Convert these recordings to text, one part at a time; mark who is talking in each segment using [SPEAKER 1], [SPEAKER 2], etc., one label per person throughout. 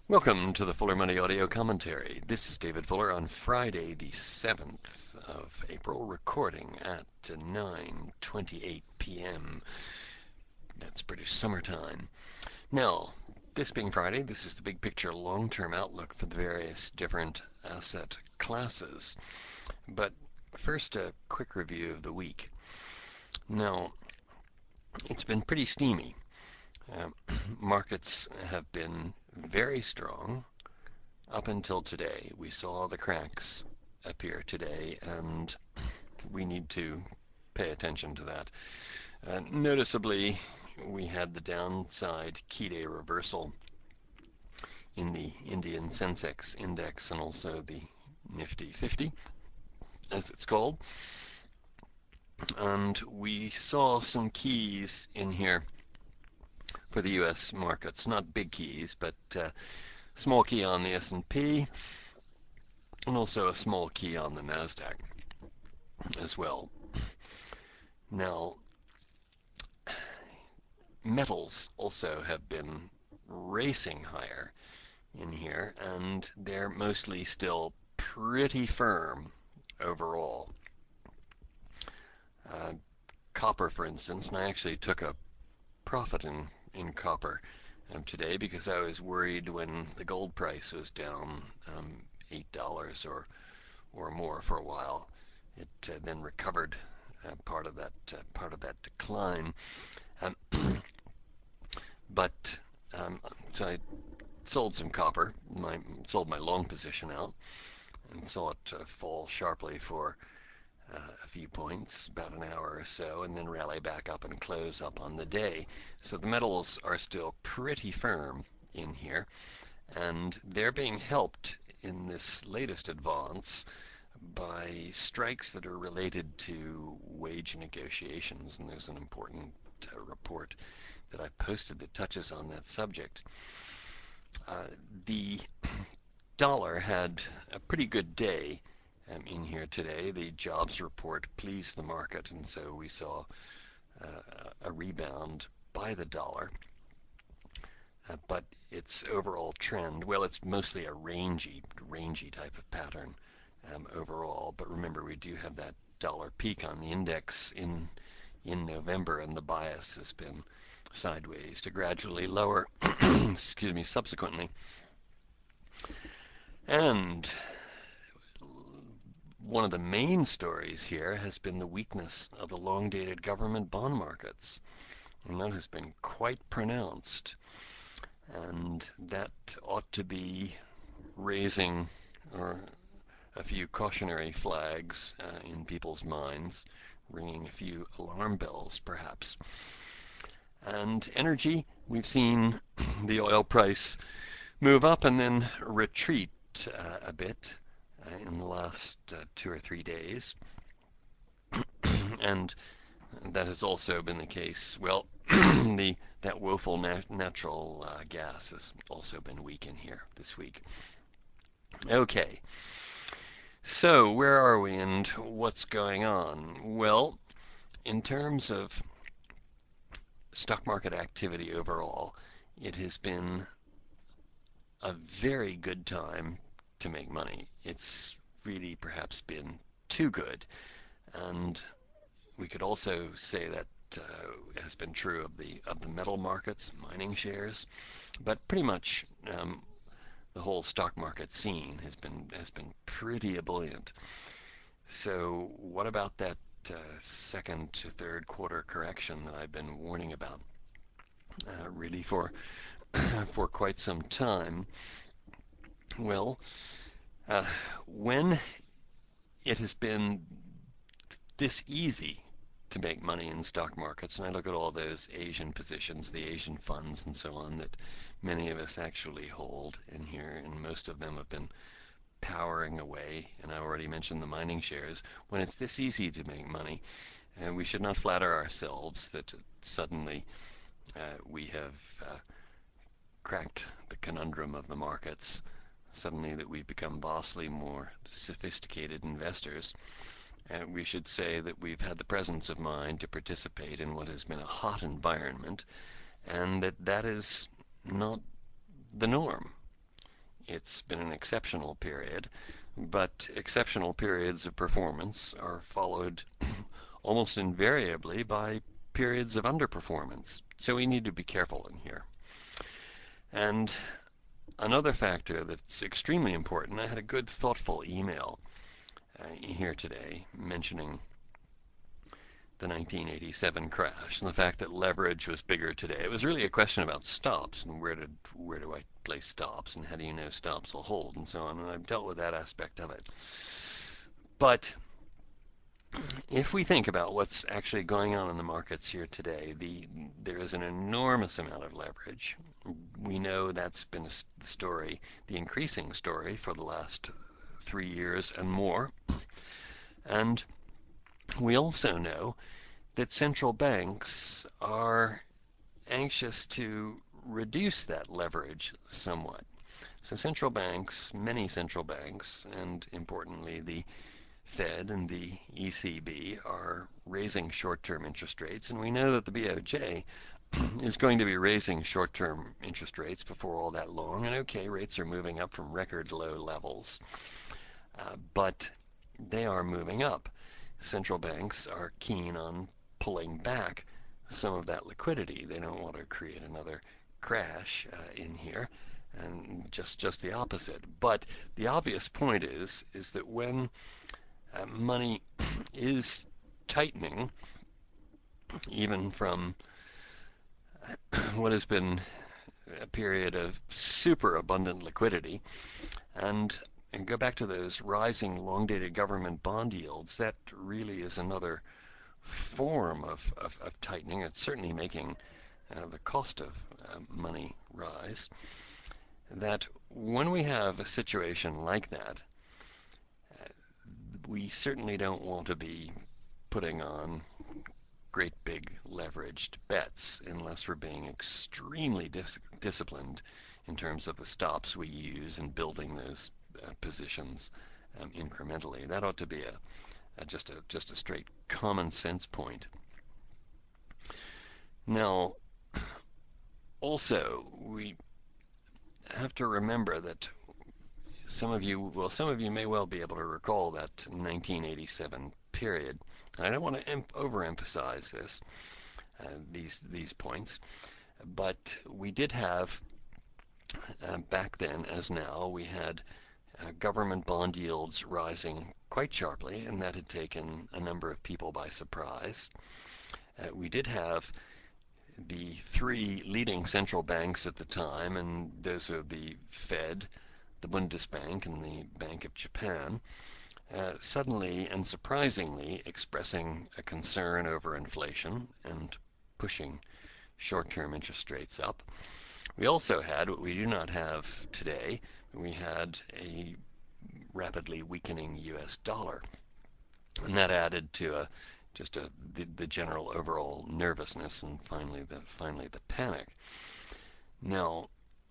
[SPEAKER 1] Welcome to the Fuller Money Audio Commentary. This is David Fuller on Friday, the 7th of April, recording at 9:28 p.m. That's British summertime. Now, this being Friday, this is the big picture long-term outlook for the various different asset classes. But first, a quick review of the week. Now, it's been pretty steamy. Markets have been very strong up until today. We saw the cracks appear today, and we need to pay attention to that. Noticeably, we had the downside key day reversal in the Indian Sensex index and also the Nifty 50, as it's called. And we saw some keys in here for the U.S. markets, not big keys, but small key on the S&P and also a small key on the Nasdaq as well. Now, metals also have been racing higher in here, and they're mostly still pretty firm overall. Copper, for instance, and I actually took a profit in copper today because I was worried when the gold price was down $8 or more for a while. It then recovered part of that decline. But so I sold some copper, sold my long position out, and saw it fall sharply for a few points, about an hour or so, and then rally back up and close up on the day. So the metals are still pretty firm in here, and they're being helped in this latest advance by strikes that are related to wage negotiations, and there's an important report that I've posted that touches on that subject. The dollar had a pretty good day in here today. The jobs report pleased the market, and so we saw a rebound by the dollar. But its overall trend, well, it's mostly a rangy type of pattern overall. But remember, we do have that dollar peak on the index in November, and the bias has been sideways to gradually lower, excuse me, subsequently. And one of the main stories here has been the weakness of the long-dated government bond markets, and that has been quite pronounced. And that ought to be raising a few cautionary flags in people's minds, ringing a few alarm bells perhaps. And energy, we've seen the oil price move up and then retreat a bit in the last 2 or 3 days. And that has also been the case. Well, that woeful natural gas has also been weak in here this week. Okay, so where are we and what's going on? Well, in terms of stock market activity overall, it has been a very good time to make money. It's really perhaps been too good, and we could also say that has been true of the metal markets, mining shares, but pretty much the whole stock market scene has been pretty ebullient. So what about that second to third quarter correction that I've been warning about really for quite some time? Well, when it has been this easy to make money in stock markets, and I look at all those Asian positions, the Asian funds and so on that many of us actually hold in here, and most of them have been powering away, and I already mentioned the mining shares. When it's this easy to make money, we should not flatter ourselves that suddenly we have cracked the conundrum of the markets, suddenly that we've become vastly more sophisticated investors. We should say that we've had the presence of mind to participate in what has been a hot environment, and that is not the norm. It's been an exceptional period, but exceptional periods of performance are followed almost invariably by periods of underperformance. So we need to be careful in here. And another factor that's extremely important, I had a good, thoughtful email here today mentioning the 1987 crash and the fact that leverage was bigger today. It was really a question about stops and where do I place stops and how do you know stops will hold and so on. And I've dealt with that aspect of it. But if we think about what's actually going on in the markets here today, there is an enormous amount of leverage. We know that's been the story, the increasing story for the last 3 years and more. And we also know that central banks are anxious to reduce that leverage somewhat. So central banks, many central banks, and importantly the Fed and the ECB are raising short-term interest rates, and we know that the BOJ is going to be raising short-term interest rates before all that long. And okay, rates are moving up from record low levels, but they are moving up. Central banks are keen on pulling back some of that liquidity. They don't want to create another crash in here, and just the opposite. But the obvious point is that when money is tightening, even from what has been a period of super abundant liquidity, and go back to those rising long-dated government bond yields, that really is another form of tightening. It's certainly making the cost of money rise. That when we have a situation like that, we certainly don't want to be putting on great big leveraged bets unless we're being extremely disciplined in terms of the stops we use in building those positions incrementally. That ought to be just a straight common sense point. Now, also, we have to remember that some of you may well be able to recall that 1987 period. I don't want to overemphasize these points, but we did have back then, as now, we had government bond yields rising quite sharply, and that had taken a number of people by surprise. We did have the three leading central banks at the time, and those are the Fed, the Bundesbank, and the Bank of Japan, suddenly and surprisingly expressing a concern over inflation and pushing short-term interest rates up. We also had what we do not have today. We had a rapidly weakening U.S. dollar, and that added to the general overall nervousness and finally the panic. Now,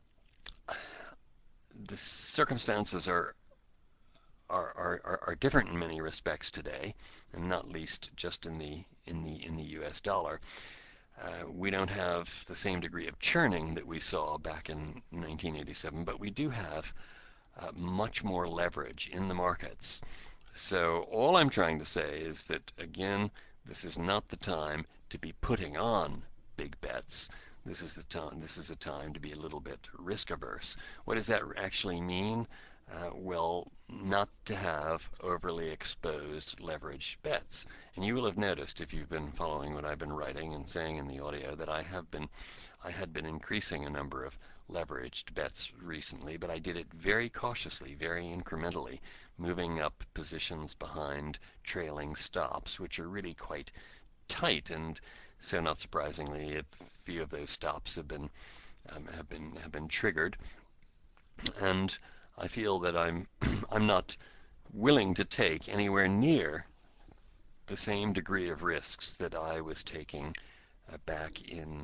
[SPEAKER 1] the circumstances are different in many respects today, and not least just in the U.S. dollar. We don't have the same degree of churning that we saw back in 1987, but we do have much more leverage in the markets. So all I'm trying to say is that, again, this is not the time to be putting on big bets. This is a time to be a little bit risk averse. What does that actually mean? Well, not to have overly exposed leveraged bets. And you will have noticed, if you've been following what I've been writing and saying in the audio, that I had been increasing a number of leveraged bets recently, but I did it very cautiously, very incrementally, moving up positions behind trailing stops, which are really quite tight. And so, not surprisingly, a few of those stops have been triggered, and I feel that I'm not willing to take anywhere near the same degree of risks that I was taking back in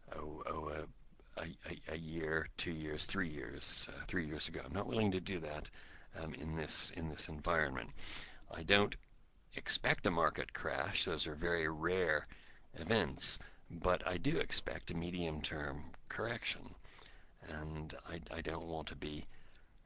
[SPEAKER 1] a year, 2 years, 3 years, 3 years ago. I'm not willing to do that in this environment. I don't expect a market crash. Those are very rare events, but I do expect a medium-term correction, and I don't want to be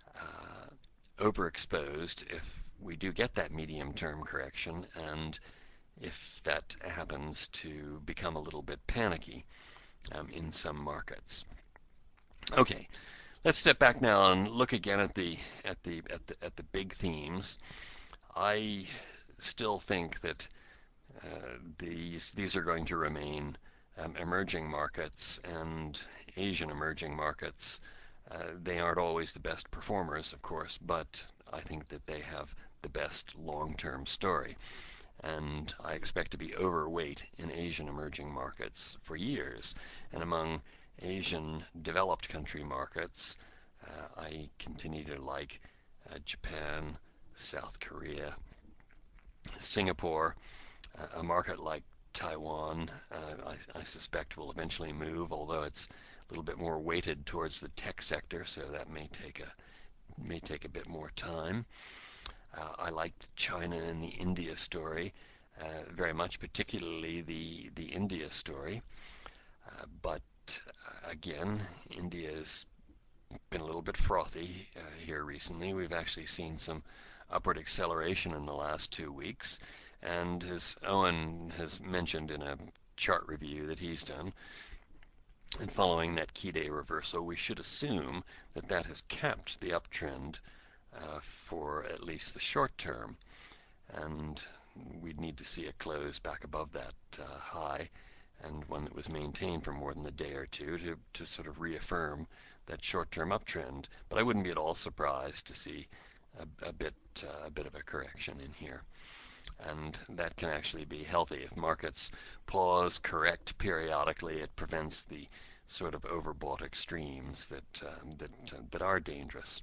[SPEAKER 1] overexposed if we do get that medium-term correction, and if that happens to become a little bit panicky in some markets. Okay, let's step back now and look again at the big themes. I still think that these are going to remain emerging markets and Asian emerging markets. They aren't always the best performers, of course, but I think that they have the best long-term story. And I expect to be overweight in Asian emerging markets for years. And among Asian developed country markets, I continue to like Japan, South Korea, Singapore, a market like Taiwan, I suspect will eventually move, although it's a little bit more weighted towards the tech sector, so that may take a bit more time. I liked China and the India story very much, particularly the India story. But again, India's been a little bit frothy here recently. We've actually seen some upward acceleration in the last 2 weeks. And as Owen has mentioned in a chart review that he's done, and following that key day reversal, we should assume that that has kept the uptrend for at least the short term. And we'd need to see a close back above that high, and one that was maintained for more than a day or two to sort of reaffirm that short-term uptrend. But I wouldn't be at all surprised to see a bit of a correction in here. And that can actually be healthy. If markets pause, correct periodically, it prevents the sort of overbought extremes that are dangerous.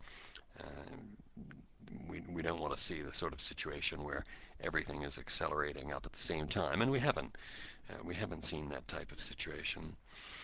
[SPEAKER 1] We don't want to see the sort of situation where everything is accelerating up at the same time, and we haven't seen that type of situation.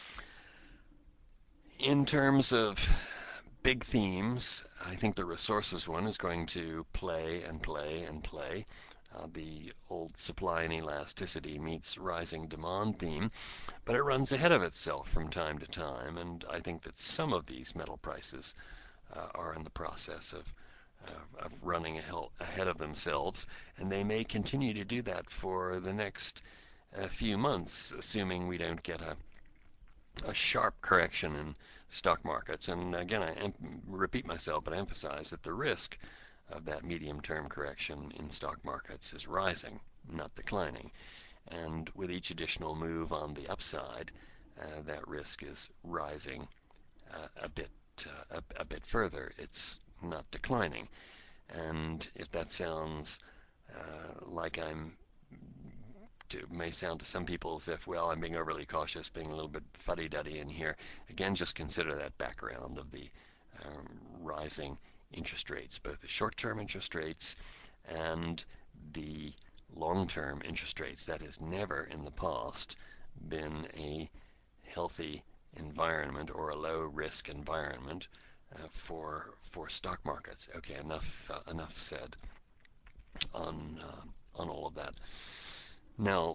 [SPEAKER 1] In terms of big themes, I think the resources one is going to play and play and play. The old supply and elasticity meets rising demand theme, but it runs ahead of itself from time to time, and I think that some of these metal prices are in the process of running ahead of themselves, and they may continue to do that for the next few months, assuming we don't get a sharp correction in stock markets. And again, I repeat myself, but I emphasize that the risk of that medium-term correction in stock markets is rising, not declining. And with each additional move on the upside, that risk is rising a bit further. It's not declining. And if that sounds like may sound to some people as if, well, I'm being overly cautious, being a little bit fuddy-duddy in here. Again, just consider that background of the rising interest rates, both the short-term interest rates and the long-term interest rates. That has never in the past been a healthy environment or a low-risk environment for stock markets. Okay, enough said on all of that. Now,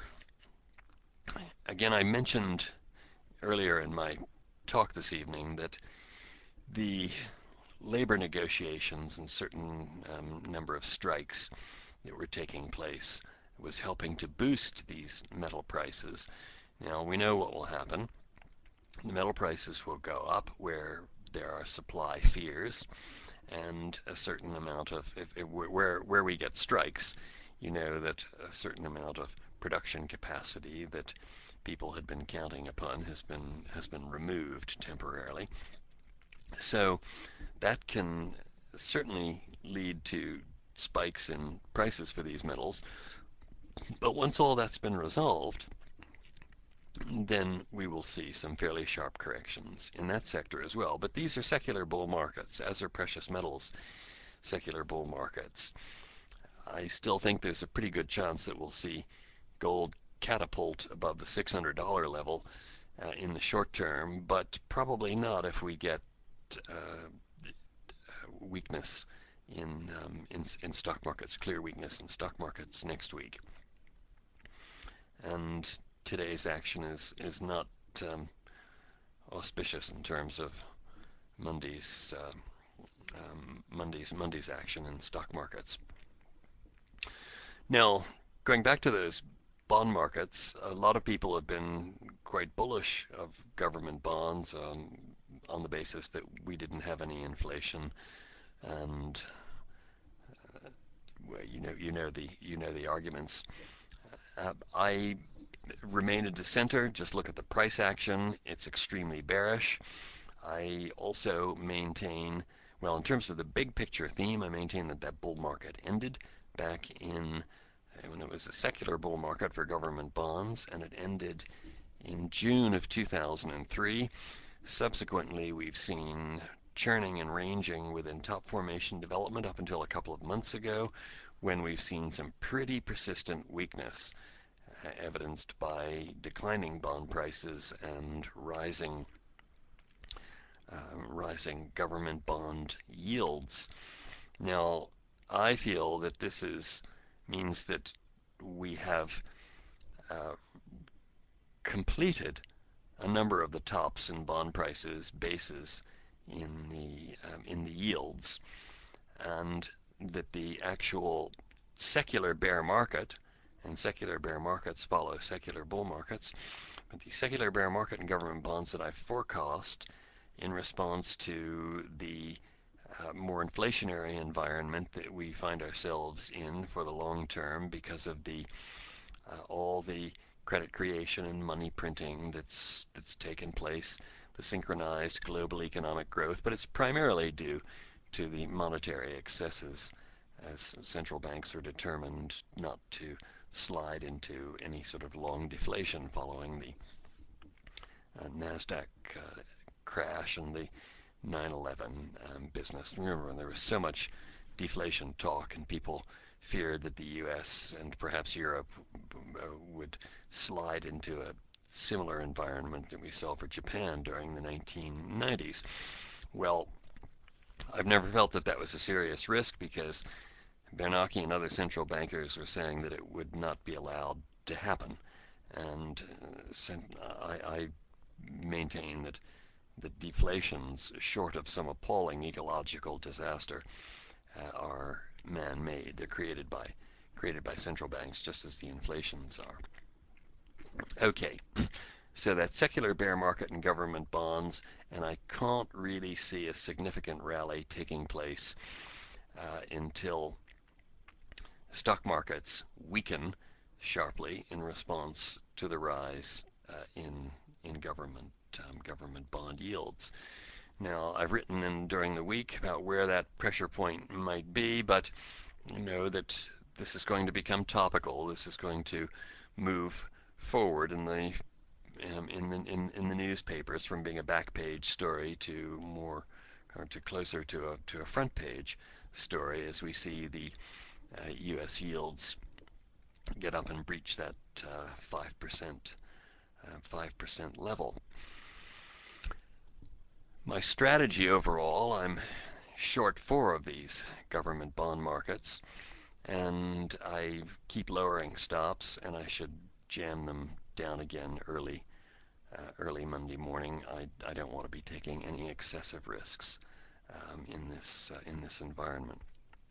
[SPEAKER 1] again, I mentioned earlier in my talk this evening that the labor negotiations and certain number of strikes that were taking place was helping to boost these metal prices. Now, we know what will happen. The metal prices will go up where there are supply fears, and a certain amount of, where we get strikes, you know that a certain amount of production capacity that people had been counting upon has been removed temporarily. So that can certainly lead to spikes in prices for these metals. But once all that's been resolved, then we will see some fairly sharp corrections in that sector as well. But these are secular bull markets, as are precious metals secular bull markets. I still think there's a pretty good chance that we'll see gold catapult above the $600 level in the short term, but probably not if we get weakness in stock markets, clear weakness in stock markets next week. And today's action is not auspicious in terms of Monday's Monday's action in stock markets. Now, going back to those bond markets, a lot of people have been quite bullish of government bonds on the basis that we didn't have any inflation, and well, you know the arguments. I remain a dissenter. Just look at the price action; it's extremely bearish. I also maintain, well, in terms of the big picture theme, I maintain that bull market ended back in when it was a secular bull market for government bonds, and it ended in June of 2003. Subsequently, we've seen churning and ranging within top formation development up until a couple of months ago, when we've seen some pretty persistent weakness, evidenced by declining bond prices and rising government bond yields. Now, I feel that means that we have completed a number of the tops in bond prices bases in the yields, and that the actual secular bear market, and secular bear markets follow secular bull markets, but the secular bear market in government bonds that I forecast in response to the more inflationary environment that we find ourselves in for the long term because of all the credit creation and money printing that's taken place, the synchronized global economic growth, but it's primarily due to the monetary excesses, as central banks are determined not to slide into any sort of long deflation following the NASDAQ crash and the 9/11 business. Remember when there was so much deflation talk and people feared that the U.S. and perhaps Europe would slide into a similar environment that we saw for Japan during the 1990s. Well, I've never felt that was a serious risk because Bernanke and other central bankers were saying that it would not be allowed to happen. And I maintain that the deflations, short of some appalling ecological disaster, are man-made. They're created by central banks, just as the inflations are. Okay, so that secular bear market in government bonds, and I can't really see a significant rally taking place until stock markets weaken sharply in response to the rise in government bond yields. Now, I've written during the week about where that pressure point might be, but you know that this is going to become topical. This is going to move forward in the newspapers from being a back page story to more or to closer to a front page story as we see the U.S. yields get up and breach that 5% level. My strategy overall, I'm short 4 of these government bond markets, and I keep lowering stops, and I should jam them down again early Monday morning. I don't want to be taking any excessive risks in this environment.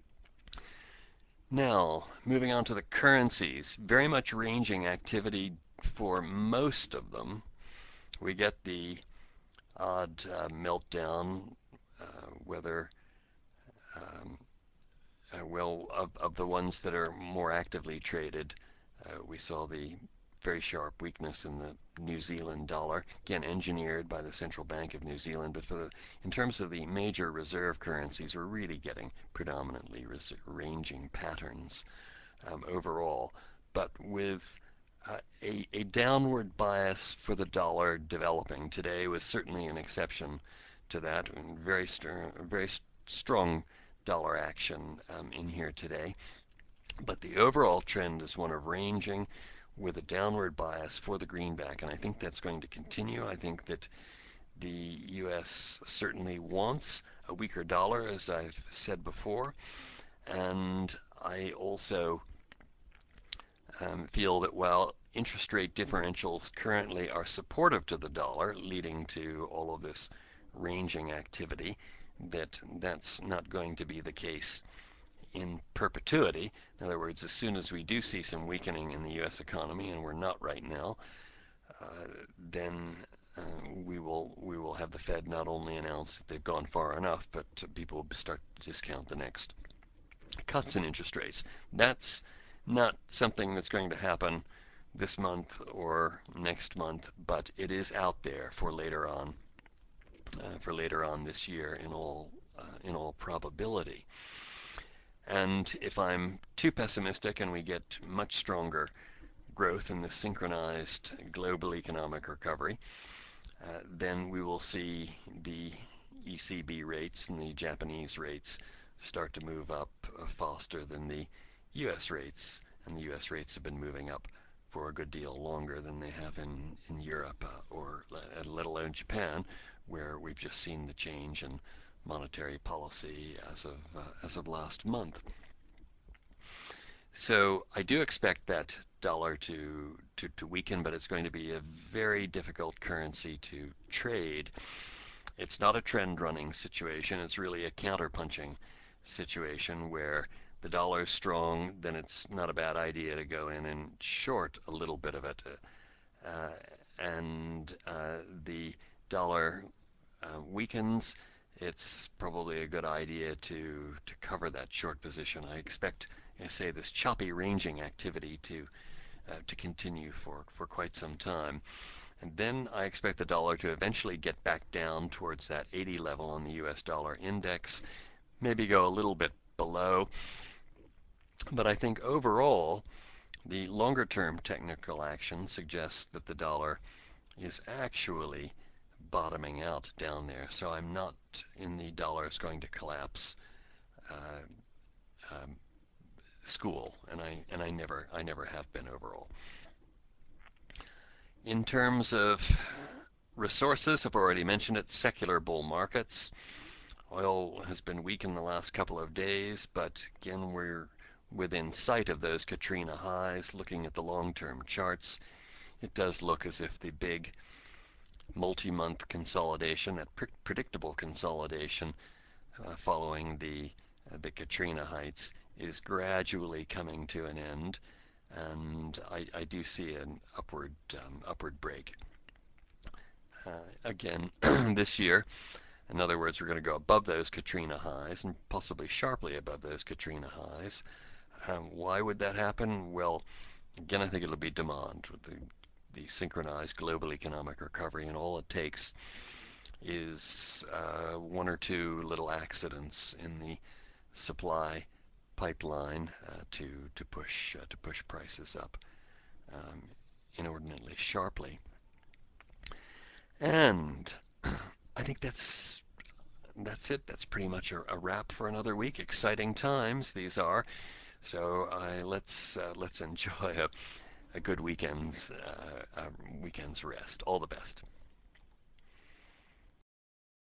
[SPEAKER 1] Now, moving on to the currencies, very much ranging activity for most of them. We get the odd meltdown, whether of the ones that are more actively traded. We saw the very sharp weakness in the New Zealand dollar, again engineered by the Central Bank of New Zealand, but in terms of the major reserve currencies, we're really getting predominantly ranging patterns overall, but with a downward bias for the dollar developing. Today was certainly an exception to that, and very strong dollar action in here today. But the overall trend is one of ranging with a downward bias for the greenback, and I think that's going to continue. I think that the U.S. certainly wants a weaker dollar, as I've said before, and I also feel that while interest rate differentials currently are supportive to the dollar, leading to all of this ranging activity, that that's not going to be the case in perpetuity. In other words, as soon as we do see some weakening in the U.S. economy, and we're not right now, then we will have the Fed not only announce that they've gone far enough, but people will start to discount the next cuts in interest rates. That's not something that's going to happen this month or next month, but it is out there for later on this year in all probability. And if I'm too pessimistic and we get much stronger growth in the synchronized global economic recovery, then we will see the ECB rates and the Japanese rates start to move up faster than the US rates, and the US rates have been moving up for a good deal longer than they have in Europe or let alone Japan, where we've just seen the change in monetary policy as of last month. So I do expect that dollar to weaken, but it's going to be a very difficult currency to trade. It's not a trend running situation. It's really a counterpunching situation where the dollar is strong, then it's not a bad idea to go in and short a little bit of it. And the dollar weakens, it's probably a good idea to cover that short position. I expect, I say, this choppy ranging activity to continue for quite some time. And then I expect the dollar to eventually get back down towards that 80 level on the US dollar index, maybe go a little bit below. But I think overall, the longer term technical action suggests that the dollar is actually bottoming out down there. So I'm not in the dollar is going to collapse school, and I never have been overall. In terms of resources, I've already mentioned it, secular bull markets. Oil has been weak in the last couple of days, but again, we're within sight of those Katrina highs. Looking at the long-term charts, it does look as if the big multi-month consolidation, that predictable consolidation following the Katrina heights, is gradually coming to an end, and I do see an upward break again this year. In other words, we're going to go above those Katrina highs and possibly sharply above those Katrina highs. Why would that happen? Well, again, I think it'll be demand. The synchronized global economic recovery, and all it takes is one or two little accidents in the supply pipeline to push prices up inordinately sharply. And I think that's it. That's pretty much a wrap for another week. Exciting times these are. So let's enjoy a good weekend's rest. All the best.